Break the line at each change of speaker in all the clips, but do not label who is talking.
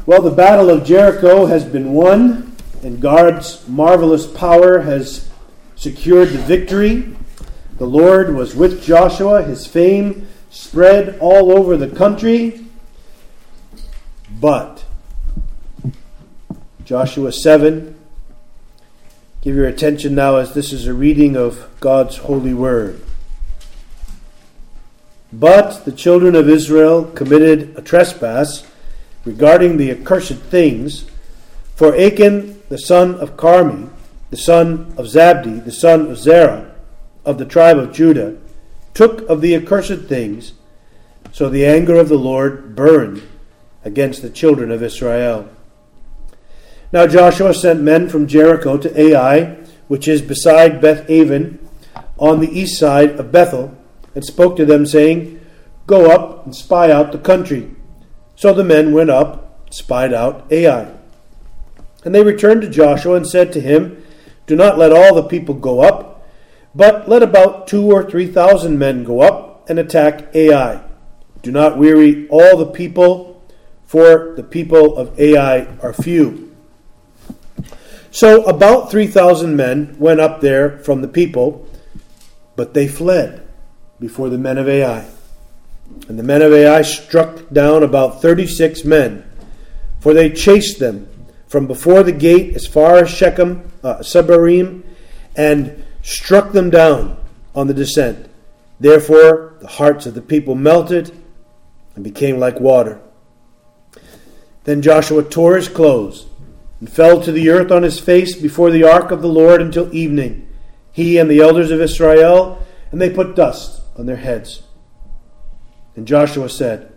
Well, the battle of Jericho has been won, and God's marvelous power has secured the victory. The Lord was with Joshua. His fame spread all over the country. But, Joshua 7, give your attention now as this is a reading of God's holy word. But the children of Israel committed a trespass regarding the accursed things, for Achan, the son of Carmi, the son of Zabdi, the son of Zerah, of the tribe of Judah, took of the accursed things, so the anger of the Lord burned against the children of Israel. Now Joshua sent men from Jericho to Ai, which is beside Beth-aven, on the east side of Bethel, and spoke to them, saying, Go up and spy out the country. So the men went up, spied out Ai. And they returned to Joshua and said to him, Do not let all the people go up, but let about 2,000 or 3,000 men go up and attack Ai. Do not weary all the people, for the people of Ai are few. So about 3,000 men went up there from the people, but they fled before the men of Ai. And the men of Ai struck down about 36 men, for they chased them from before the gate as far as Shechem, Sebarim, and struck them down on the descent. Therefore the hearts of the people melted and became like water. Then Joshua tore his clothes and fell to the earth on his face before the ark of the Lord until evening, he and the elders of Israel, and they put dust on their heads. And Joshua said,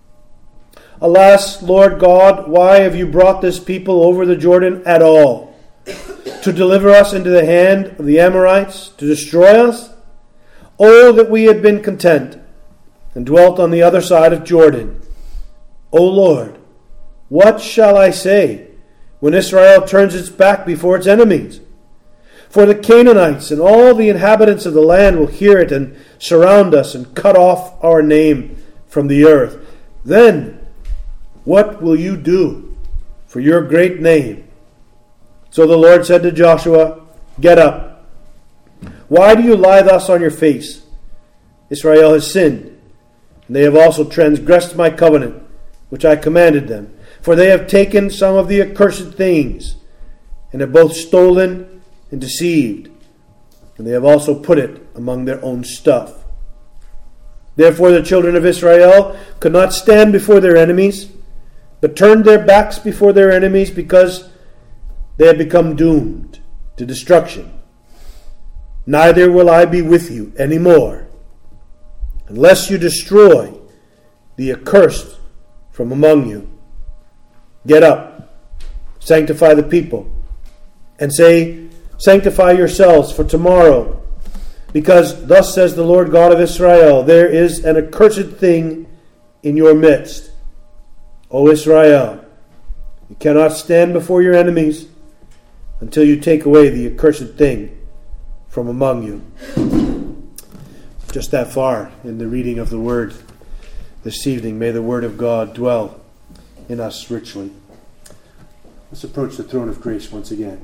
Alas, Lord God, why have you brought this people over the Jordan at all? To deliver us into the hand of the Amorites, to destroy us? Oh, that we had been content and dwelt on the other side of Jordan. O Lord, what shall I say when Israel turns its back before its enemies? For the Canaanites and all the inhabitants of the land will hear it and surround us and cut off our name from the earth. Then what will you do for your great name? So the Lord said to Joshua, Get up. Why do you lie thus on your face? Israel has sinned, and they have also transgressed my covenant, which I commanded them. For they have taken some of the accursed things, and have both stolen and deceived, and they have also put it among their own stuff. Therefore the children of Israel could not stand before their enemies, but turned their backs before their enemies, because they had become doomed to destruction. Neither will I be with you any more, unless you destroy the accursed from among you. Get up, sanctify the people, and say, Sanctify yourselves for tomorrow, because thus says the Lord God of Israel, There is an accursed thing in your midst. O Israel, you cannot stand before your enemies until you take away the accursed thing from among you. Just that far in the reading of the Word this evening. May the Word of God dwell in us richly. Let's approach the throne of grace once again.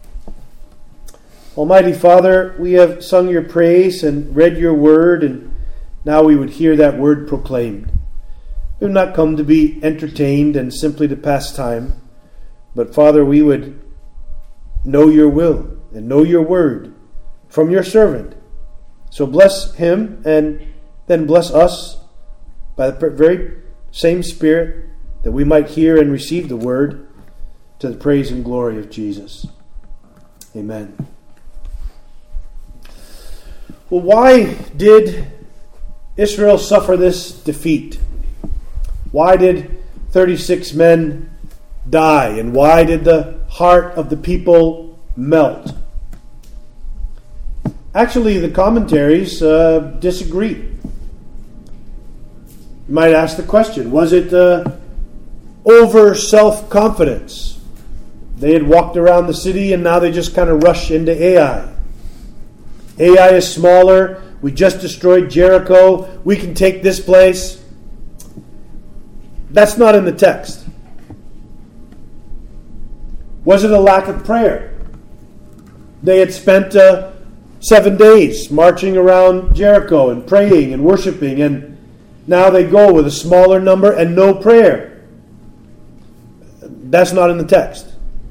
Almighty Father, we have sung your praise and read your word, and now we would hear that word proclaimed. We have not come to be entertained and simply to pass time, but Father, we would know your will and know your word from your servant. So bless him and then bless us by the very same Spirit, that we might hear and receive the word to the praise and glory of Jesus. Amen. Well, why did Israel suffer this defeat? Why did 36 men die? And why did the heart of the people melt? Actually, the commentaries disagree. You might ask the question, was it over self-confidence? They had walked around the city and now they just kind of rush into Ai. Ai is smaller. We just destroyed Jericho. We can take this place. That's not in the text. Was it a lack of prayer? They had spent 7 days marching around Jericho and praying and worshiping, and now they go with a smaller number and no prayer. That's not in the text.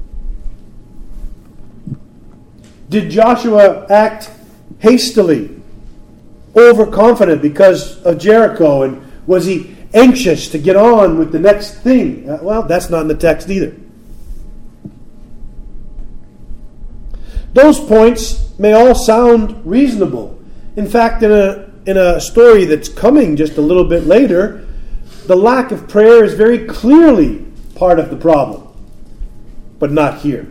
Did Joshua act hastily, overconfident because of Jericho, and was he anxious to get on with the next thing? Well, that's not in the text either. Those points may all sound reasonable. In fact, in a story that's coming just a little bit later, the lack of prayer is very clearly part of the problem, but not here.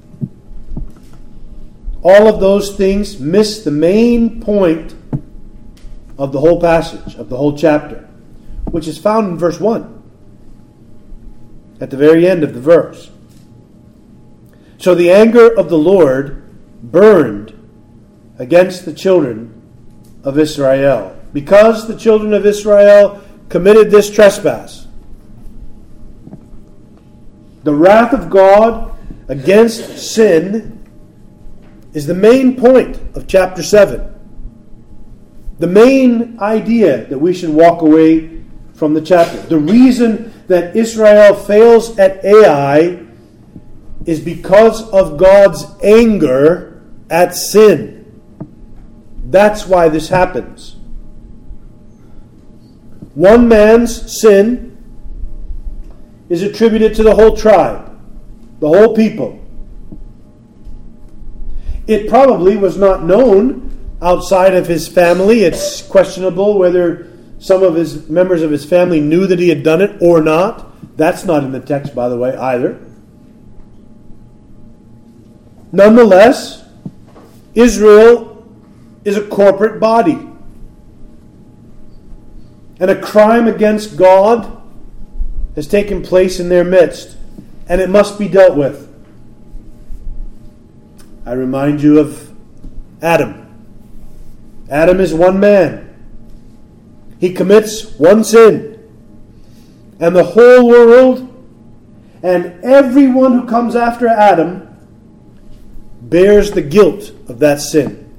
All of those things miss the main point of the whole passage, of the whole chapter, which is found in verse 1, at the very end of the verse. So the anger of the Lord burned against the children of Israel, because the children of Israel committed this trespass. The wrath of God against sin is the main point of chapter 7. The main idea that we should walk away from the chapter. The reason that Israel fails at Ai is because of God's anger at sin. That's why this happens. One man's sin is attributed to the whole tribe, the whole people. It probably was not known outside of his family. It's questionable whether some of his members of his family knew that he had done it or not. That's not in the text, by the way, either. Nonetheless, Israel is a corporate body. And a crime against God has taken place in their midst, and it must be dealt with. I remind you of Adam. Adam is one man. He commits one sin. And the whole world and everyone who comes after Adam bears the guilt of that sin.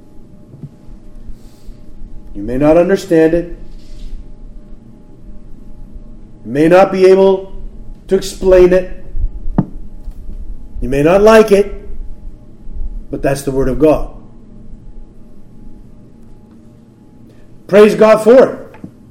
You may not understand it. You may not be able to explain it. You may not like it. But that's the Word of God. Praise God for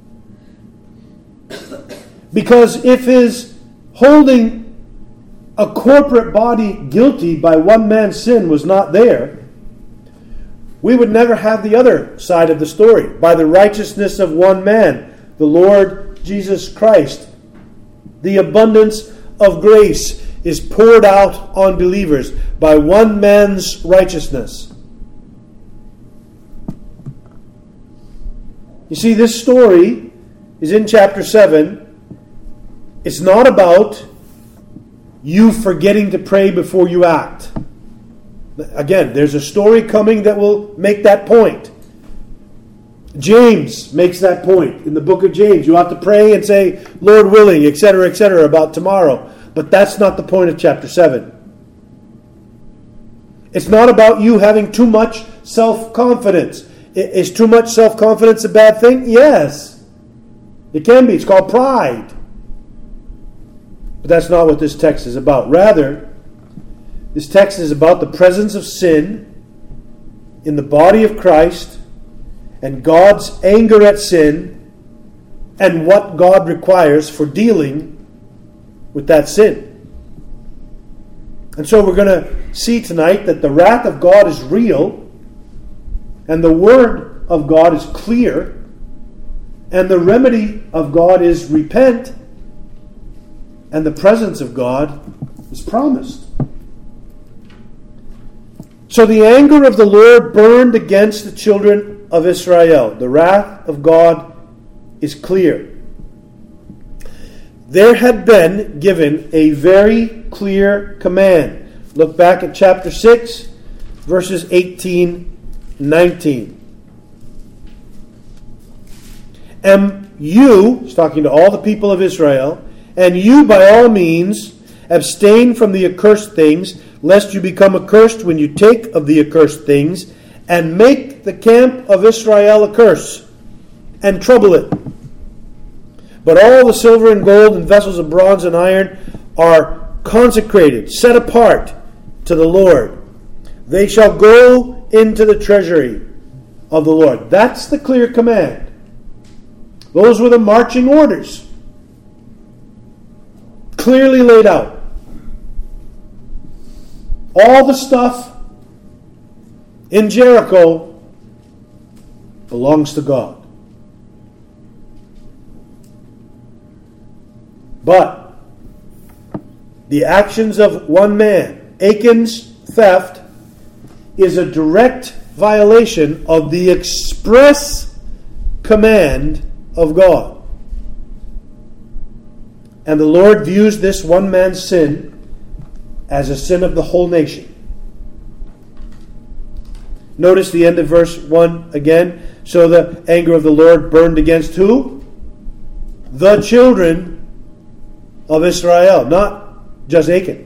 it. Because if his holding a corporate body guilty by one man's sin was not there, we would never have the other side of the story. By the righteousness of one man, the Lord Jesus Christ, the abundance of grace is poured out on believers by one man's righteousness. You see, this story is in chapter 7. It's not about you forgetting to pray before you act. Again, there's a story coming that will make that point. James makes that point in the book of James. You ought to pray and say, Lord willing, etc., about tomorrow. But that's not the point of chapter 7. It's not about you having too much self-confidence. Is too much self-confidence a bad thing? Yes. It can be. It's called pride. But that's not what this text is about. Rather, this text is about the presence of sin in the body of Christ and God's anger at sin and what God requires for dealing with that sin. And so we're going to see tonight that the wrath of God is real, and the Word of God is clear, and the remedy of God is repent, and the presence of God is promised. So the anger of the Lord burned against the children of Israel. The wrath of God is clear. There had been given a very clear command. Look back at chapter 6, verses 18 and 19. And you, he's talking to all the people of Israel, and you by all means, Abstain from the accursed things, lest you become accursed when you take of the accursed things, and make the camp of Israel a curse, and trouble it. But all the silver and gold and vessels of bronze and iron are consecrated, set apart to the Lord. They shall go into the treasury of the Lord. That's the clear command. Those were the marching orders. Clearly laid out. All the stuff in Jericho belongs to God. But the actions of one man, Achan's theft, is a direct violation of the express command of God. And the Lord views this one man's sin as a sin of the whole nation. Notice the end of verse 1 again. So the anger of the Lord burned against who? The children of Israel, not just Achan.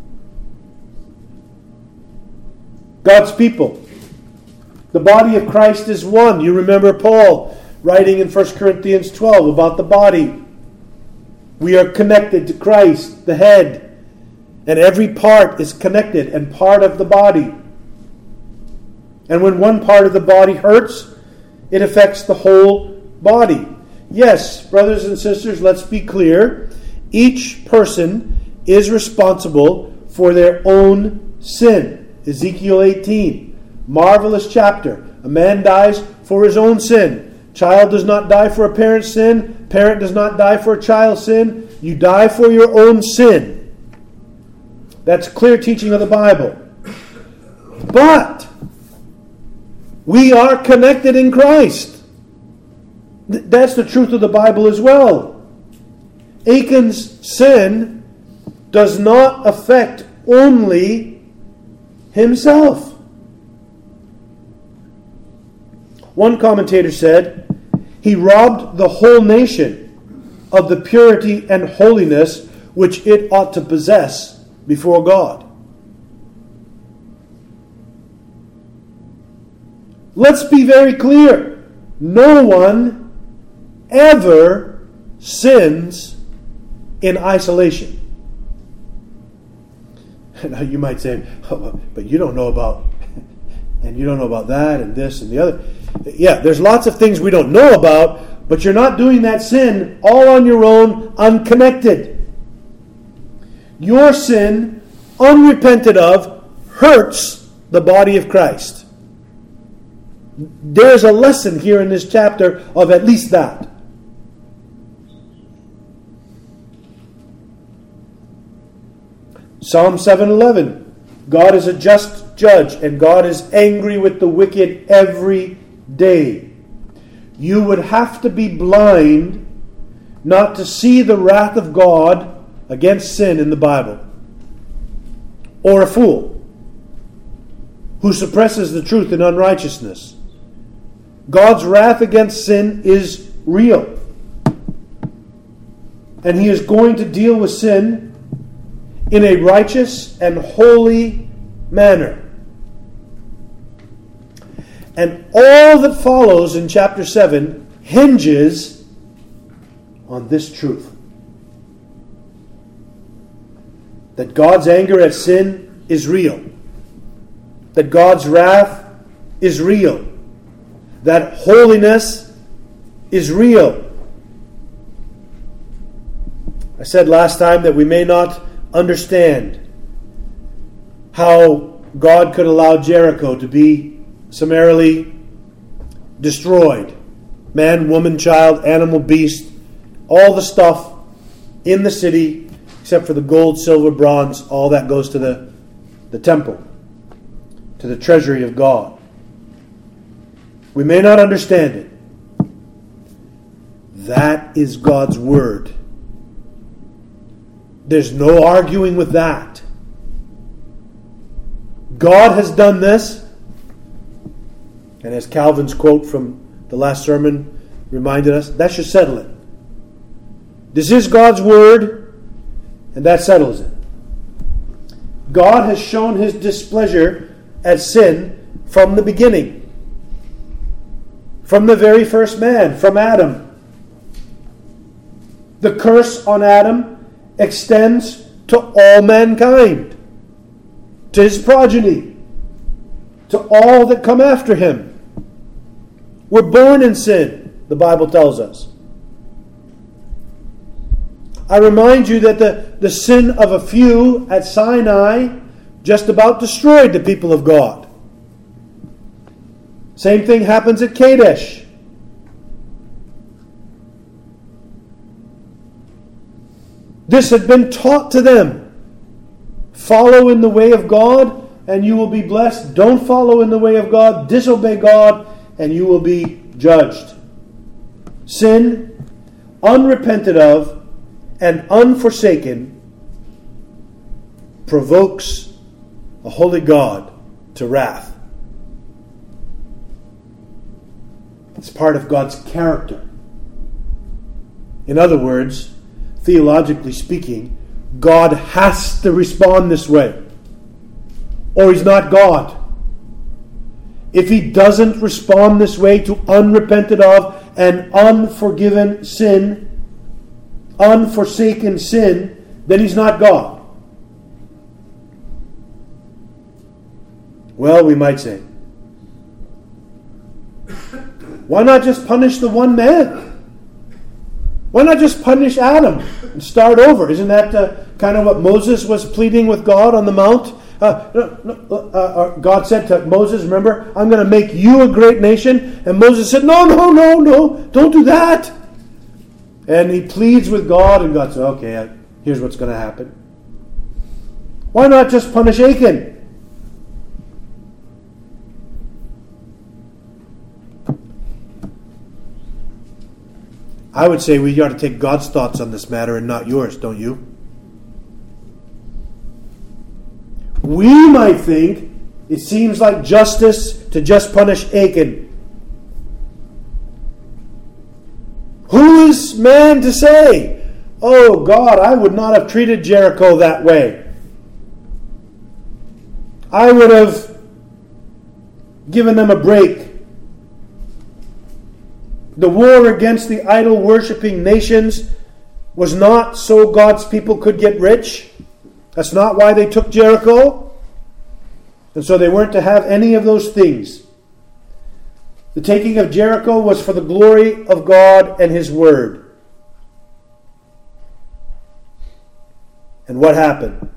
God's people. The body of Christ is one. You remember Paul writing in 1 Corinthians 12 about the body. We are connected to Christ, the head, and every part is connected and part of the body. And when one part of the body hurts, it affects the whole body. Yes, brothers and sisters, let's be clear. Each person is responsible for their own sin. Ezekiel 18, marvelous chapter. A man dies for his own sin. Child does not die for a parent's sin. Parent does not die for a child's sin. You die for your own sin. That's clear teaching of the Bible. But we are connected in Christ. That's the truth of the Bible as well. Achan's sin does not affect only himself. One commentator said, he robbed the whole nation of the purity and holiness which it ought to possess before God. Let's be very clear. No one ever sins in isolation. Now you might say, oh, but you don't know about, and you don't know about that and this and the other. Yeah, there's lots of things we don't know about, but you're not doing that sin all on your own, unconnected. Your sin, unrepented of, hurts the body of Christ. There's a lesson here in this chapter of at least that. Psalm 7:11. God is a just judge, and God is angry with the wicked every day. You would have to be blind not to see the wrath of God against sin in the Bible. Or a fool who suppresses the truth in unrighteousness. God's wrath against sin is real. And He is going to deal with sin in a righteous and holy manner. And all that follows in chapter 7 hinges on this truth. That God's anger at sin is real. That God's wrath is real. That holiness is real. I said last time that we may not understand how God could allow Jericho to be summarily destroyed. Man, woman, child, animal, beast, all the stuff in the city, except for the gold, silver, bronze, all that goes to the temple, to the treasury of God. We may not understand it. That is God's word. There's no arguing with that. God has done this. And as Calvin's quote from the last sermon reminded us, that should settle it. This is God's word, and that settles it. God has shown his displeasure at sin from the beginning. From the very first man, from Adam. The curse on Adam extends to all mankind, to his progeny, to all that come after him. We're born in sin, the Bible tells us. I remind you that the sin of a few at Sinai just about destroyed the people of God. Same thing happens at Kadesh. This had been taught to them. Follow in the way of God and you will be blessed. Don't follow in the way of God, disobey God, and you will be judged. Sin, unrepented of and unforsaken, provokes a holy God to wrath. It's part of God's character. In other words, theologically speaking, God has to respond this way, or he's not God. If he doesn't respond this way to unrepented of and unforgiven sin, unforsaken sin, then he's not God. Well, we might say, why not just punish the one man? Why not just punish Adam and start over? Isn't that kind of what Moses was pleading with God on the mount? God said to Moses, remember, I'm going to make you a great nation. And Moses said, no, don't do that. And he pleads with God, and God said, okay, here's what's going to happen. Why not just punish Achan? I would say we ought to take God's thoughts on this matter and not yours, don't you? We might think it seems like justice to just punish Achan. Who is man to say, oh God, I would not have treated Jericho that way. I would have given them a break. The war against the idol-worshipping nations was not so God's people could get rich. That's not why they took Jericho. And so they weren't to have any of those things. The taking of Jericho was for the glory of God and his word. And what happened?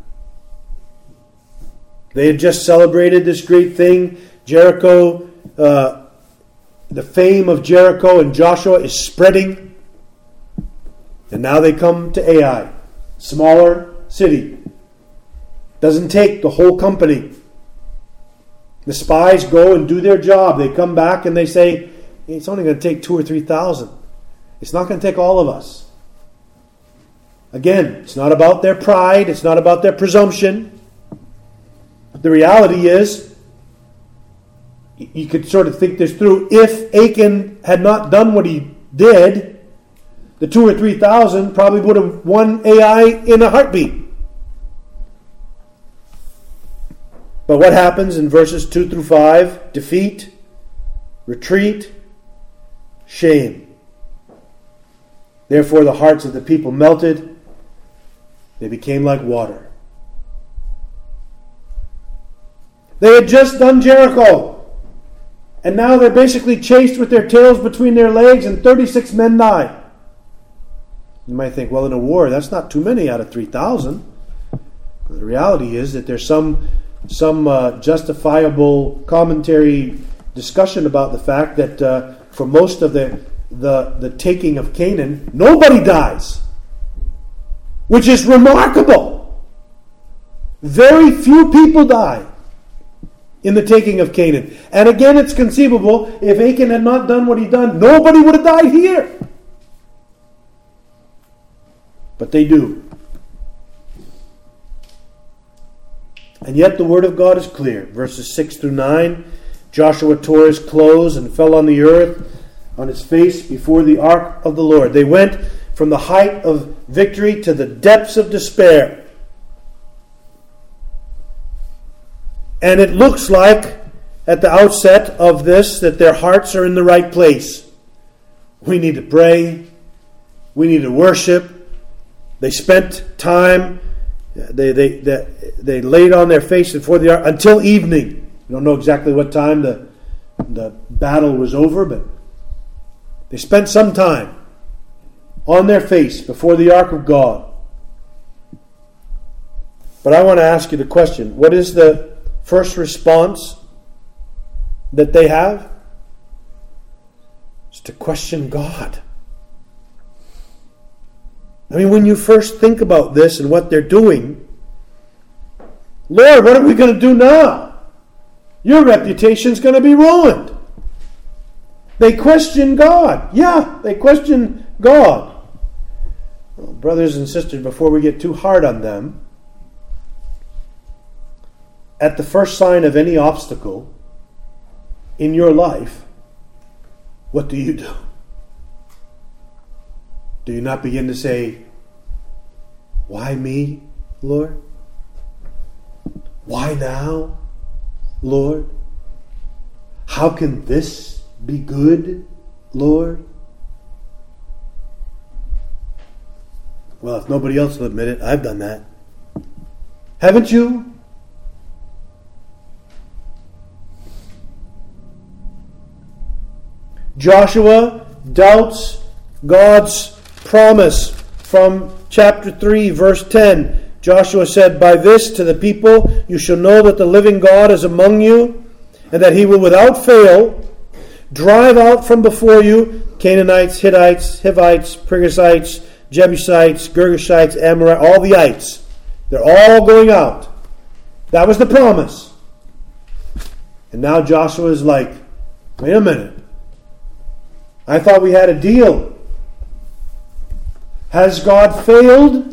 They had just celebrated this great thing. Jericho, the fame of Jericho and Joshua is spreading. And now they come to Ai, smaller city. Doesn't take the whole company. The spies go and do their job. They come back and they say, it's only going to take 2,000 or 3,000. It's not going to take all of us. Again, it's not about their pride. It's not about their presumption. The reality is, you could sort of think this through. If Achan had not done what he did, the 2,000 or 3,000 probably would have won Ai in a heartbeat. But what happens in verses 2 through 5? Defeat, retreat, shame. Therefore the hearts of the people melted. They became like water. They had just done Jericho. And now they're basically chased with their tails between their legs and 36 men die. You might think, well, in a war, that's not too many out of 3,000. The reality is that there's some justifiable commentary discussion about the fact that for most of the taking of Canaan, nobody dies, which is remarkable. Very few people die in the taking of Canaan. And again, it's conceivable, if Achan had not done what he done, nobody would have died here. But they do. And yet the word of God is clear. Verses 6 through 9, Joshua tore his clothes and fell on the earth, on his face before the ark of the Lord. They went from the height of victory to the depths of despair. And it looks like, at the outset of this, that their hearts are in the right place. We need to pray. We need to worship. They spent time. They laid on their face before the ark until evening. We don't know exactly what time the battle was over, but they spent some time on their face before the ark of God. But I want to ask you the question, what is the first response that they have? It's to question God. I mean, when you first think about this and what they're doing, Lord, what are we going to do now? Your reputation's going to be ruined. They question God. Yeah, they question God. Well, brothers and sisters, before we get too hard on them, at the first sign of any obstacle in your life, what do you do? Do you not begin to say, why me, Lord? Why now, Lord? How can this be good, Lord? Well, if nobody else will admit it, I've done that. Haven't you? Joshua doubts God's promise from chapter 3, verse 10. Joshua said, by this to the people you shall know that the living God is among you, and that he will without fail drive out from before you Canaanites, Hittites, Hivites, Perizzites, Jebusites, Girgashites, Amorites, all the ites. They're all going out. That was the promise. And now Joshua is like, wait a minute. I thought we had a deal. Has God failed?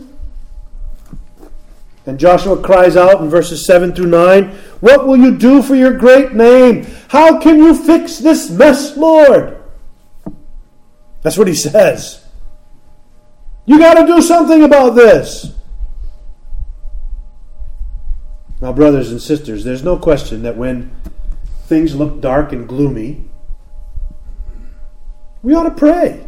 And Joshua cries out in verses 7 through 9, what will you do for your great name? How can you fix this mess, Lord? That's what he says. You got to do something about this. Now, brothers and sisters, there's no question that when things look dark and gloomy, we ought to pray.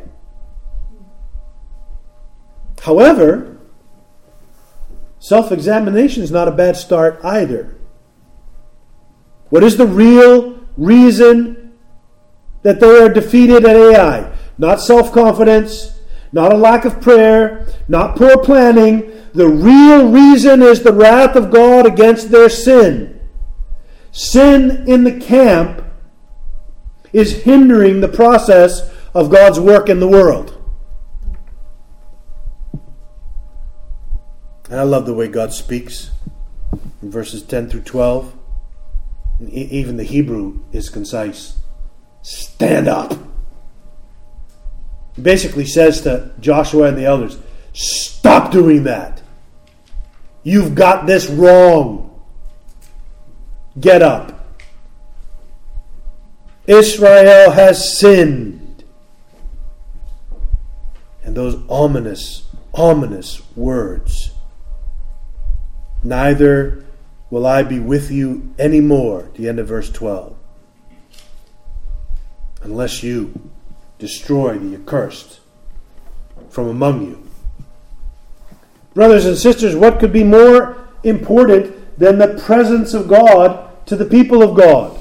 However, self-examination is not a bad start either. What is the real reason that they are defeated at Ai? Not self-confidence, not a lack of prayer, not poor planning. The real reason is the wrath of God against their sin. Sin in the camp is hindering the process of God's work in the world. And I love the way God speaks in verses 10 through 12. Even the Hebrew is concise. Stand up. He basically says to Joshua and the elders, stop doing that. You've got this wrong. Get up. Israel has sinned. And those ominous words. Neither will I be with you anymore, the end of verse 12, unless you destroy the accursed from among you. Brothers and sisters, what could be more important than the presence of God to the people of God?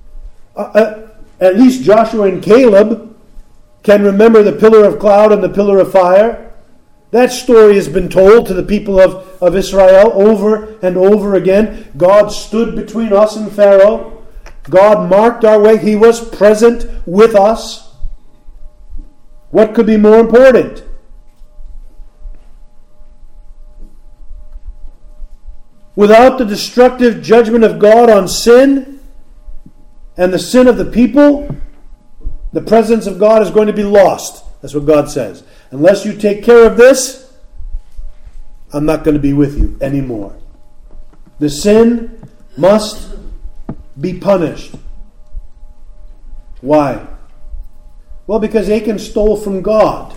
At least Joshua and Caleb can remember the pillar of cloud and the pillar of fire. That story has been told to the people of Israel over and over again. God stood between us and Pharaoh. God marked our way. He was present with us. What could be more important? Without the destructive judgment of God on sin and the sin of the people, the presence of God is going to be lost. That's what God says. Unless you take care of this, I'm not going to be with you anymore. The sin must be punished. Why? Well, because Achan stole from God.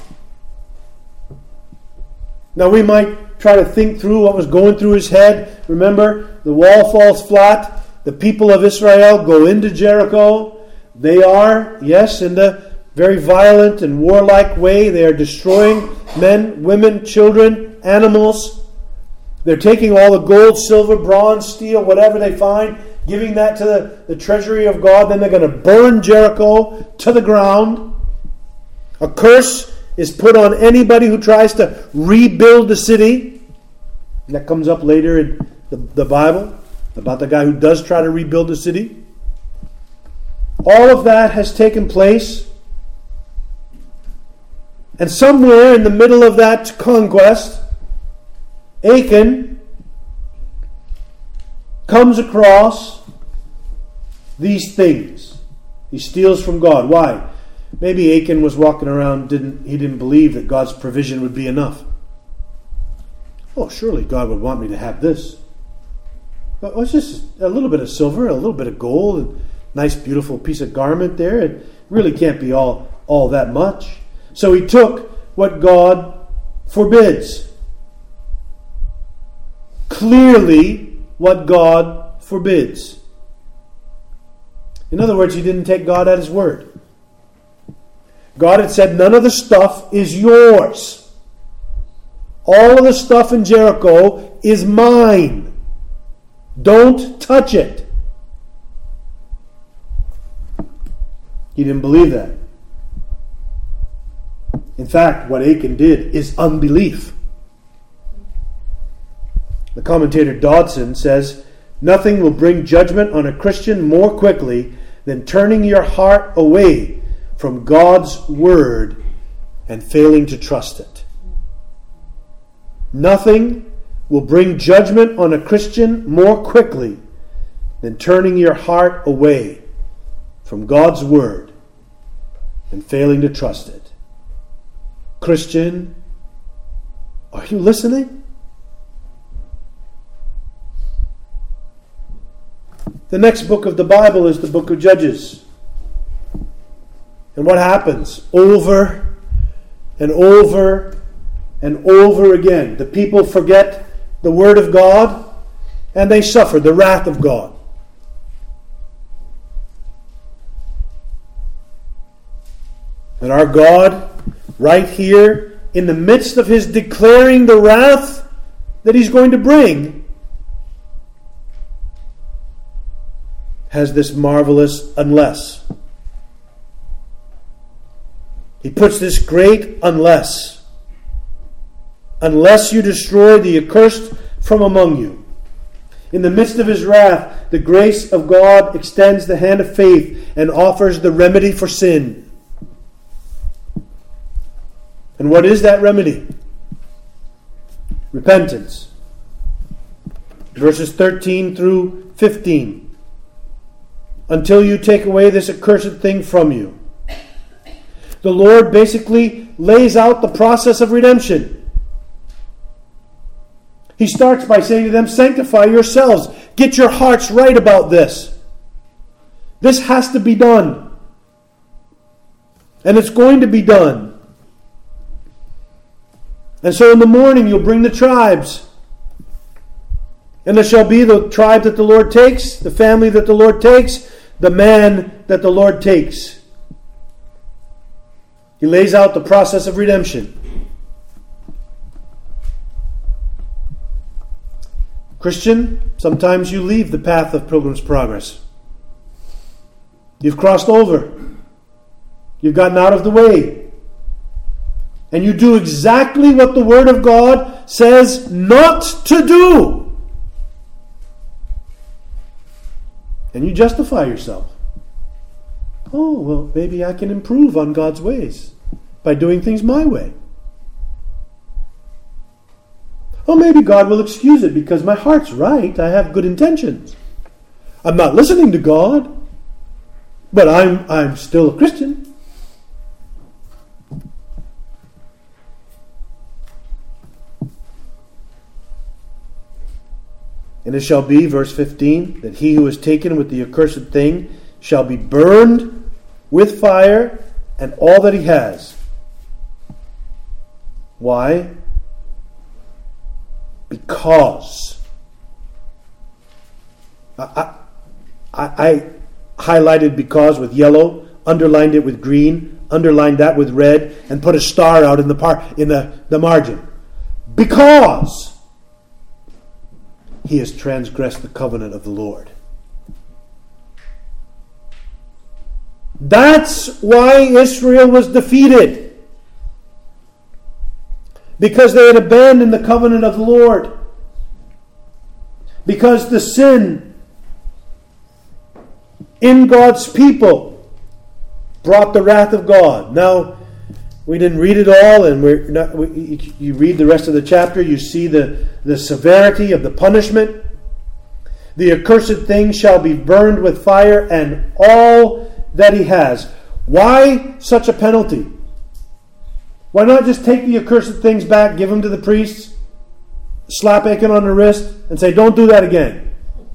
Now we might try to think through what was going through his head. Remember, the wall falls flat. the people of Israel go into Jericho. They are, yes, in the very violent and warlike way. They are destroying men, women, children, animals. They're taking all the gold, silver, bronze, steel, whatever they find, giving that to the treasury of God. Then they're going to burn Jericho to the ground. A curse is put on anybody who tries to rebuild the city. That comes up later in the Bible, about the guy who does try to rebuild the city. All of that has taken place. And somewhere in the middle of that conquest, Achan comes across these things. He steals from God. Why? Maybe Achan was walking around, he didn't believe that God's provision would be enough. Oh, surely God would want me to have this. But it's just a little bit of silver, a little bit of gold, and nice beautiful piece of garment there. It really can't be all that much. So he took what God forbids. Clearly what God forbids. In other words, he didn't take God at his word. God had said, none of the stuff is yours. All of the stuff in Jericho is mine. Don't touch it. He didn't believe that. In fact, what Achan did is unbelief. The commentator Dodson says, nothing will bring judgment on a Christian more quickly than turning your heart away from God's word and failing to trust it. Nothing will bring judgment on a Christian more quickly than turning your heart away from God's word and failing to trust it. Christian, are you listening? The next book of the Bible is the book of Judges. And what happens? Over and over and over again, the people forget the word of God and they suffer the wrath of God. And our God, right here, in the midst of his declaring the wrath that he's going to bring, has this marvelous unless. He puts this great unless. Unless you destroy the accursed from among you. In the midst of his wrath, the grace of God extends the hand of faith and offers the remedy for sin. And what is that remedy? Repentance. Verses 13 through 15. Until you take away this accursed thing from you. The Lord basically lays out the process of redemption. He starts by saying to them, sanctify yourselves. Get your hearts right about this. This has to be done. And it's going to be done. And so in the morning you'll bring the tribes. And there shall be the tribe that the Lord takes, the family that the Lord takes, the man that the Lord takes. He lays out the process of redemption. Christian, sometimes you leave the path of Pilgrim's Progress. You've crossed over. You've gotten out of the way. And you do exactly what the Word of God says not to do. And you justify yourself. Oh, well, maybe I can improve on God's ways by doing things my way. Oh, maybe God will excuse it because my heart's right. I have good intentions. I'm not listening to God, but I'm still a Christian. And it shall be, verse 15, that he who is taken with the accursed thing shall be burned with fire and all that he has. Why? Because. I highlighted because with yellow, underlined it with green, underlined that with red, and put a star out in the margin. Because he has transgressed the covenant of the Lord. That's why Israel was defeated. Because they had abandoned the covenant of the Lord. Because the sin in God's people brought the wrath of God. Now, we didn't read it all, and you read the rest of the chapter, you see the severity of the punishment. The accursed thing shall be burned with fire, and all that he has. Why such a penalty? Why not just take the accursed things back, give them to the priests, slap Achan on the wrist, and say, don't do that again?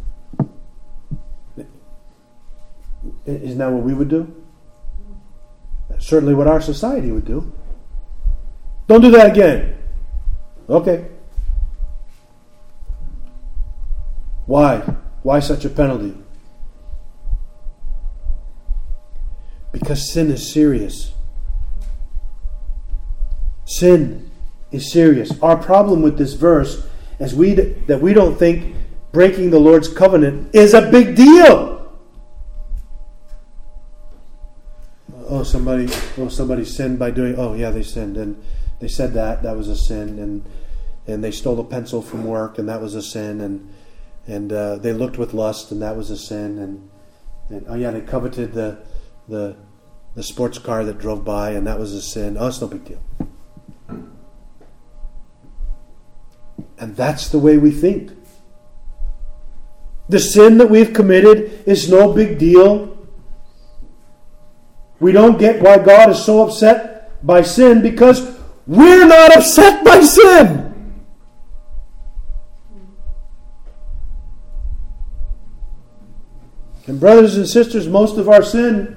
Isn't that what we would do? That's certainly what our society would do. Don't do that again. Okay. Why? Why such a penalty? Because sin is serious. Sin is serious. Our problem with this verse is that we don't think breaking the Lord's covenant is a big deal. Somebody sinned by doing. Oh yeah, they sinned, and they said that was a sin, and they stole a pencil from work, and that was a sin, and they looked with lust, and that was a sin, and oh yeah, they coveted the sports car that drove by, and that was a sin. Oh, it's no big deal. And that's the way we think. The sin that we've committed is no big deal. We don't get why God is so upset by sin, because we're not upset by sin. And brothers and sisters, most of our sin,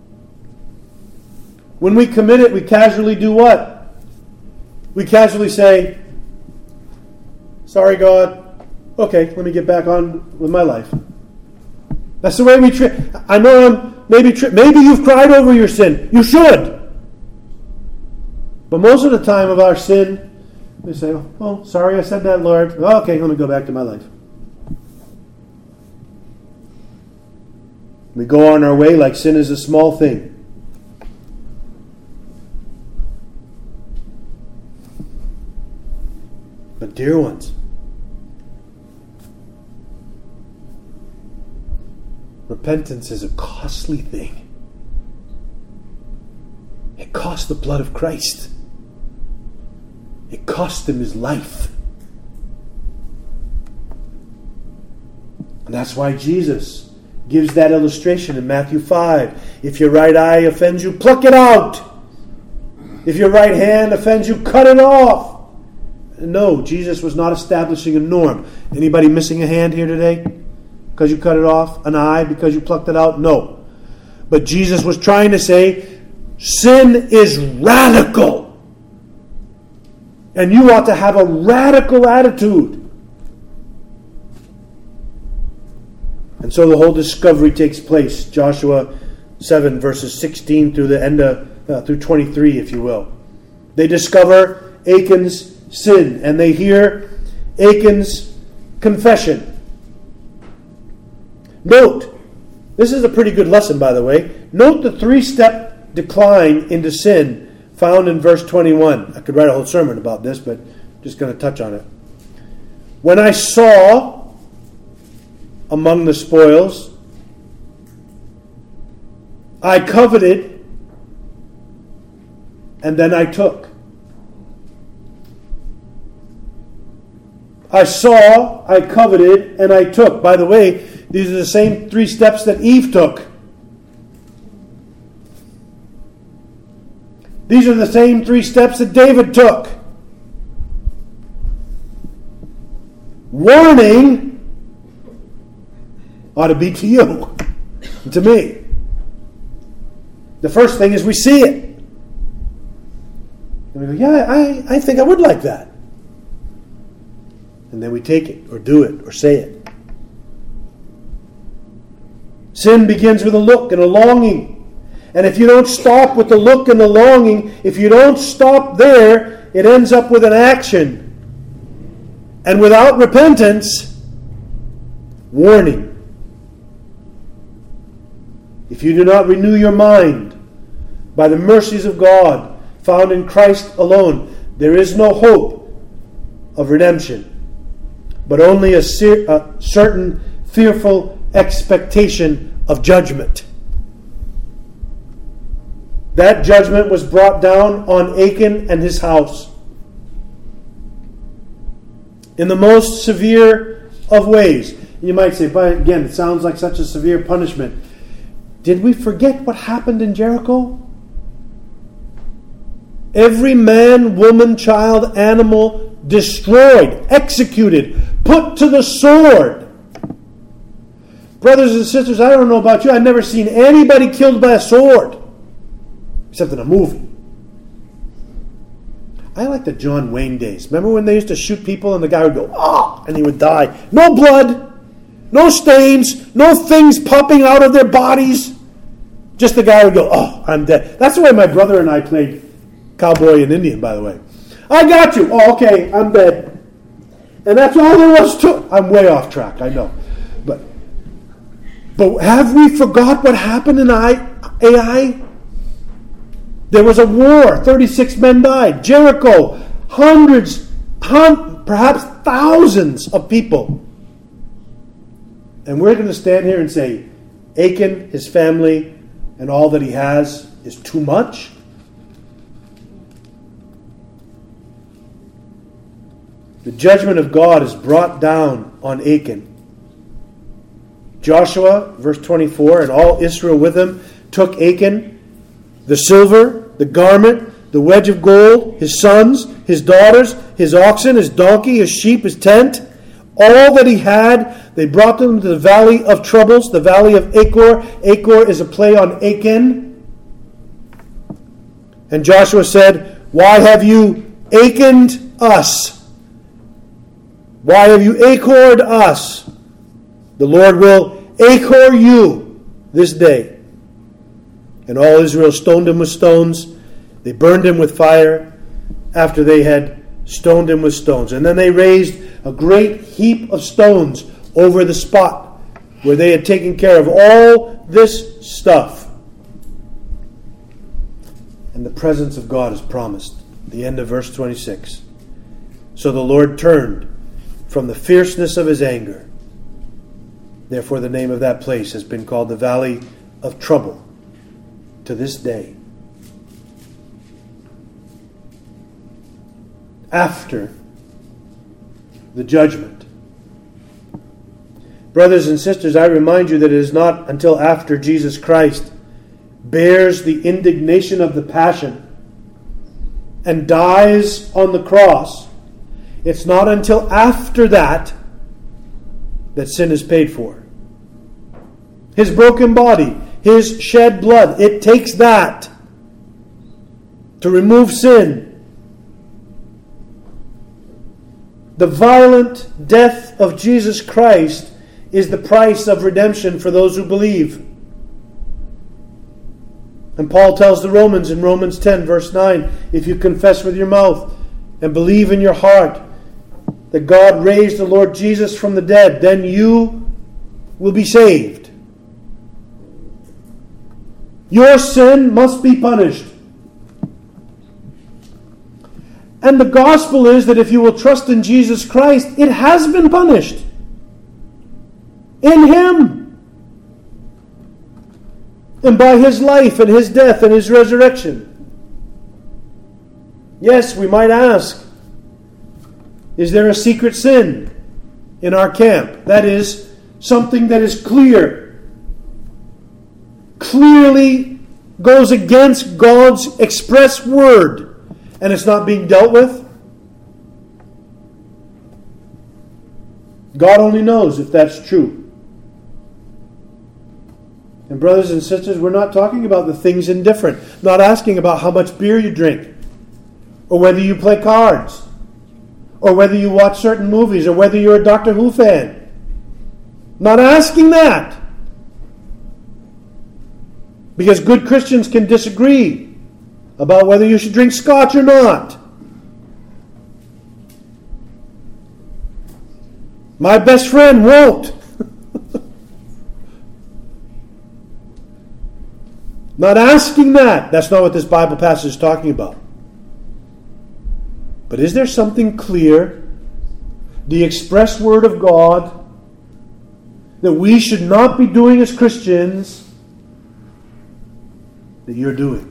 when we commit it, we casually do what? We casually say, sorry God, okay, let me get back on with my life. That's the way we treat. I know maybe you've cried over your sin. You should. But most of the time of our sin, we say, oh, sorry I said that, Lord. Okay, let me go back to my life. We go on our way like sin is a small thing. But dear ones, repentance is a costly thing. It cost the blood of Christ. It cost him his life. And that's why Jesus gives that illustration in Matthew 5. If your right eye offends you, pluck it out. If your right hand offends you, cut it off. No, Jesus was not establishing a norm. Anybody missing a hand here today? Because you cut it off? An eye because you plucked it out? No. But Jesus was trying to say, sin is radical. And you ought to have a radical attitude. And so the whole discovery takes place. Joshua 7 verses 16 through the end of, through 23, if you will. They discover Achan's sin, and they hear Achan's confession. Note, this is a pretty good lesson, by the way. Note the 3-step decline into sin found in verse 21. I could write a whole sermon about this, but I'm just going to touch on it. When I saw among the spoils, I coveted, and then I took. I saw, I coveted, and I took. By the way, these are the same 3 steps that Eve took. These are the same 3 steps that David took. Warning ought to be to you and to me. The first thing is we see it. And we go, yeah, I think I would like that. And then we take it, or do it, or say it. Sin begins with a look and a longing. And if you don't stop with the look and the longing, if you don't stop there, it ends up with an action. And without repentance, warning. If you do not renew your mind by the mercies of God found in Christ alone, there is no hope of redemption, but only a certain fearful expectation of judgment. That judgment was brought down on Achan and his house in the most severe of ways. You might say, but again, it sounds like such a severe punishment. Did we forget what happened in Jericho? Every man, woman, child, animal destroyed, executed, put to the sword. Brothers and sisters, I don't know about you, I've never seen anybody killed by a sword. Except in a movie. I like the John Wayne days. Remember when they used to shoot people and the guy would go, ah, and he would die. No blood, no stains, no things popping out of their bodies. Just the guy would go, oh, I'm dead. That's the way my brother and I played cowboy and Indian, by the way. I got you. Oh, okay, I'm dead. And that's all there was to it. I'm way off track, I know. But have we forgot what happened in Ai? There was a war. 36 men died. Jericho, hundreds, perhaps thousands of people. And we're going to stand here and say, Achan, his family, and all that he has is too much? The judgment of God is brought down on Achan. Joshua, verse 24, and all Israel with him took Achan, the silver, the garment, the wedge of gold, his sons, his daughters, his oxen, his donkey, his sheep, his tent, all that he had, they brought them to the valley of troubles, the valley of Achor. Achor is a play on Achan. And Joshua said, why have you Achaned us? Why have you Achored us? The Lord will Achor you this day. And all Israel stoned him with stones. They burned him with fire after they had stoned him with stones. And then they raised a great heap of stones over the spot where they had taken care of all this stuff. And the presence of God is promised. The end of verse 26. So the Lord turned from the fierceness of his anger. Therefore the name of that place has been called the Valley of Trouble to this day. After the judgment. Brothers and sisters, I remind you that it is not until after Jesus Christ bears the indignation of the passion and dies on the cross, it's not until after that that sin is paid for. His broken body, his shed blood, it takes that to remove sin. The violent death of Jesus Christ is the price of redemption for those who believe. And Paul tells the Romans in Romans 10 verse 9, if you confess with your mouth and believe in your heart that God raised the Lord Jesus from the dead, then you will be saved. Your sin must be punished. And the gospel is that if you will trust in Jesus Christ, it has been punished. In Him. And by His life and His death and His resurrection. Yes, we might ask, is there a secret sin in our camp? That is, something that is clearly goes against God's express word, and it's not being dealt with? God only knows if that's true. And brothers and sisters, we're not talking about the things indifferent. Not asking about how much beer you drink, or whether you play cards, or whether you watch certain movies, or whether you're a Doctor Who fan. Not asking that. Because good Christians can disagree about whether you should drink scotch or not. My best friend won't. Not asking that. That's not what this Bible passage is talking about. But is there something clear, the express word of God, that we should not be doing as Christians that you're doing?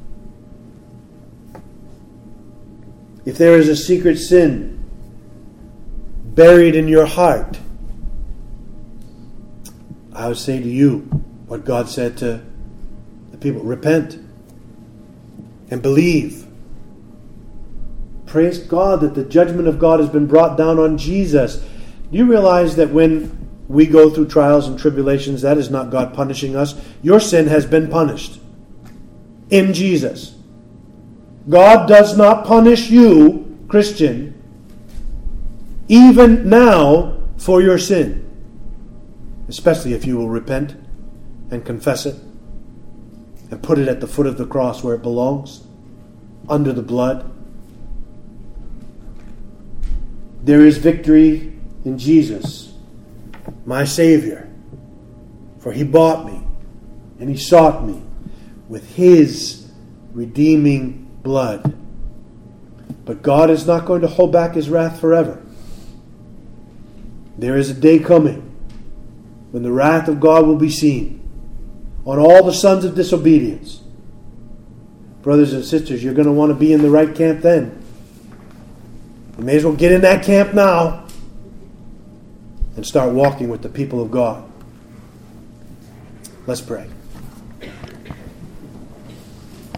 If there is a secret sin buried in your heart, I would say to you what God said to the people: repent and believe. Praise God that the judgment of God has been brought down on Jesus. Do you realize that when we go through trials and tribulations, that is not God punishing us? Your sin has been punished in Jesus. God does not punish you, Christian, even now for your sin. Especially if you will repent and confess it and put it at the foot of the cross where it belongs, under the blood. There is victory in Jesus, my Savior, for He bought me and He sought me with His redeeming blood. But God is not going to hold back His wrath forever. There is a day coming when the wrath of God will be seen on all the sons of disobedience. Brothers and sisters, you're going to want to be in the right camp then. You may as well get in that camp now and start walking with the people of God. Let's pray.